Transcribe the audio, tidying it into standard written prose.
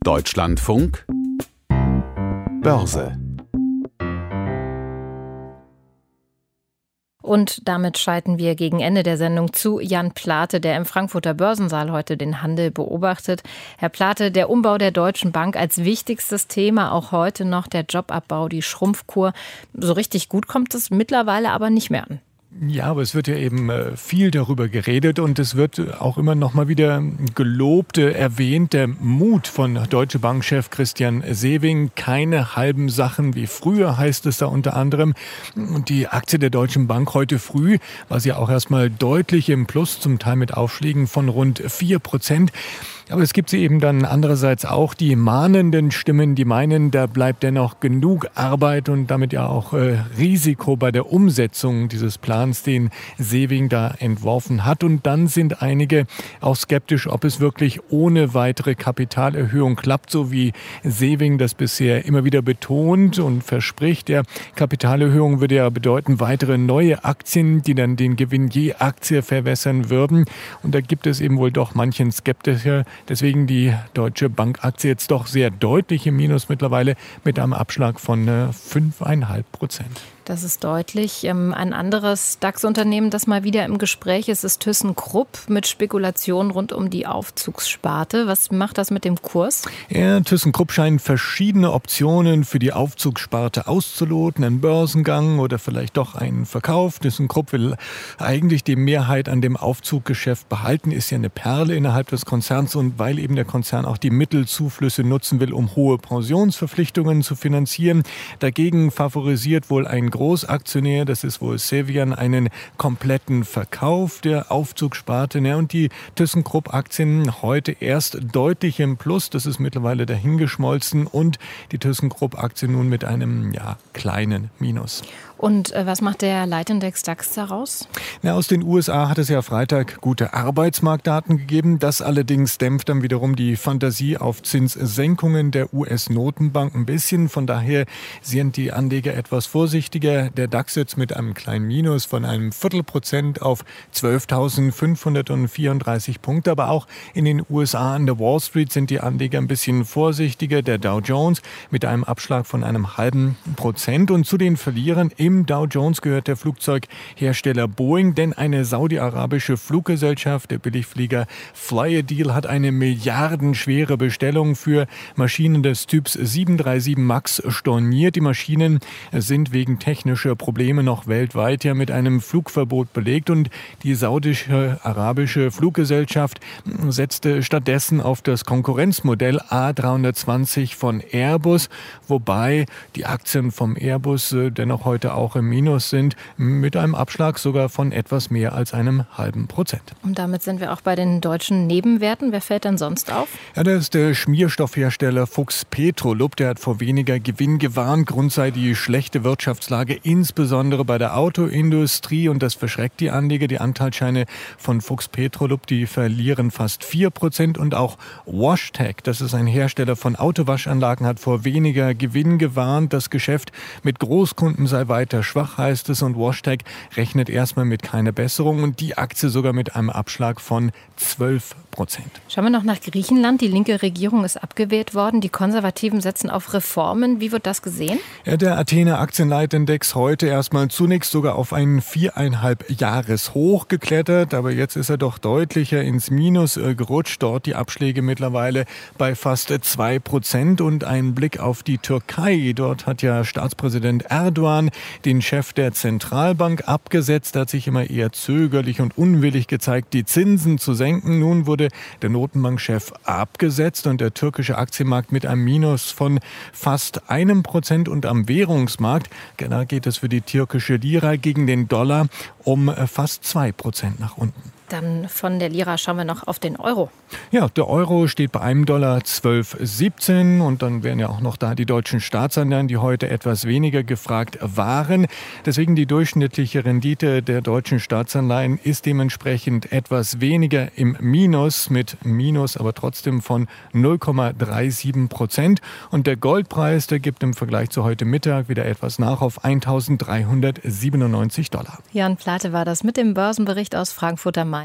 Deutschlandfunk Börse. Und damit schalten wir gegen Ende der Sendung zu Jan Plate, der im Frankfurter Börsensaal heute den Handel beobachtet. Herr Plate, der Umbau der Deutschen Bank als wichtigstes Thema, auch heute noch der Jobabbau, die Schrumpfkur. So richtig gut kommt es mittlerweile aber nicht mehr an. Ja, aber es wird ja eben viel darüber geredet und es wird auch immer noch mal wieder gelobt, erwähnt, der Mut von Deutsche Bank-Chef Christian Sewing. Keine halben Sachen wie früher, heißt es da unter anderem. Und die Aktie der Deutschen Bank heute früh war sie auch erstmal deutlich im Plus, zum Teil mit Aufschlägen von rund 4%. Aber es gibt sie eben dann andererseits auch die mahnenden Stimmen, die meinen, da bleibt dennoch genug Arbeit und damit ja auch Risiko bei der Umsetzung dieses Plans, den Sewing da entworfen hat. Und dann sind einige auch skeptisch, ob es wirklich ohne weitere Kapitalerhöhung klappt, so wie Sewing das bisher immer wieder betont und verspricht. Der Kapitalerhöhung würde ja bedeuten, weitere neue Aktien, die dann den Gewinn je Aktie verwässern würden. Und da gibt es eben wohl doch manchen Skeptiker. Deswegen die Deutsche Bank-Aktie jetzt doch sehr deutlich im Minus mittlerweile mit einem Abschlag von 5,5%. Das ist deutlich. Ein anderes DAX-Unternehmen, das mal wieder im Gespräch ist, ist ThyssenKrupp mit Spekulationen rund um die Aufzugssparte. Was macht das mit dem Kurs? Ja, ThyssenKrupp scheint verschiedene Optionen für die Aufzugssparte auszuloten. Ein Börsengang oder vielleicht doch einen Verkauf. ThyssenKrupp will eigentlich die Mehrheit an dem Aufzuggeschäft behalten. Ist ja eine Perle innerhalb des Konzerns und weil eben der Konzern auch die Mittelzuflüsse nutzen will, um hohe Pensionsverpflichtungen zu finanzieren. Dagegen favorisiert wohl ein Großaktionär, das ist wohl Cevian, einen kompletten Verkauf der Aufzugssparte. Ja, und die ThyssenKrupp-Aktien heute erst deutlich im Plus, das ist mittlerweile dahingeschmolzen und die ThyssenKrupp-Aktie nun mit einem kleinen Minus. Und was macht der Leitindex DAX daraus? Aus den USA hat es ja Freitag gute Arbeitsmarktdaten gegeben. Das allerdings dämpft dann wiederum die Fantasie auf Zinssenkungen der US-Notenbank ein bisschen. Von daher sind die Anleger etwas vorsichtiger. Der DAX jetzt mit einem kleinen Minus von einem 0,25% auf 12.534 Punkte. Aber auch in den USA an der Wall Street sind die Anleger ein bisschen vorsichtiger. Der Dow Jones mit einem Abschlag von einem 0,5%. Und zu den Verlierern im Dow Jones gehört der Flugzeughersteller Boeing, denn eine saudi-arabische Fluggesellschaft, der Billigflieger Flyadeal, hat eine milliardenschwere Bestellung für Maschinen des Typs 737 MAX storniert. Die Maschinen sind wegen technischer Probleme noch weltweit mit einem Flugverbot belegt und die saudische-arabische Fluggesellschaft setzte stattdessen auf das Konkurrenzmodell A320 von Airbus, wobei die Aktien vom Airbus dennoch heute auch im Minus sind, mit einem Abschlag sogar von etwas mehr als einem 0,5%. Und damit sind wir auch bei den deutschen Nebenwerten. Wer fällt denn sonst auf? Ja, das ist der Schmierstoffhersteller Fuchs Petrolub. Der hat vor weniger Gewinn gewarnt. Grund sei die schlechte Wirtschaftslage, insbesondere bei der Autoindustrie. Und das verschreckt die Anleger. Die Anteilsscheine von Fuchs Petrolub, die verlieren fast 4%. Und auch WashTec, das ist ein Hersteller von Autowaschanlagen, hat vor weniger Gewinn gewarnt. Das Geschäft mit Großkunden sei weiter schwach, heißt es, und WashTec rechnet erstmal mit keiner Besserung und die Aktie sogar mit einem Abschlag von 12%. Schauen wir noch nach Griechenland. Die linke Regierung ist abgewählt worden. Die Konservativen setzen auf Reformen. Wie wird das gesehen? Ja, der Athener Aktienleitindex heute erstmal zunächst sogar auf einen 4,5 Jahreshoch geklettert, aber jetzt ist er doch deutlicher ins Minus gerutscht. Dort die Abschläge mittlerweile bei fast 2% und ein Blick auf die Türkei. Dort hat ja Staatspräsident Erdogan den Chef der Zentralbank abgesetzt. Er hat sich immer eher zögerlich und unwillig gezeigt, die Zinsen zu senken. Nun wurde der Notenbankchef abgesetzt und der türkische Aktienmarkt mit einem Minus von fast 1% und am Währungsmarkt, da geht es für die türkische Lira gegen den Dollar um fast 2% nach unten. Dann von der Lira schauen wir noch auf den Euro. Ja, der Euro steht bei einem Dollar 12,17 und dann wären ja auch noch da die deutschen Staatsanleihen, die heute etwas weniger gefragt waren. Deswegen die durchschnittliche Rendite der deutschen Staatsanleihen ist dementsprechend etwas weniger im Minus, mit Minus aber trotzdem von 0,37%. Und der Goldpreis, der gibt im Vergleich zu heute Mittag wieder etwas nach auf $1.397. Jan Plate war das mit dem Börsenbericht aus Frankfurt am Main.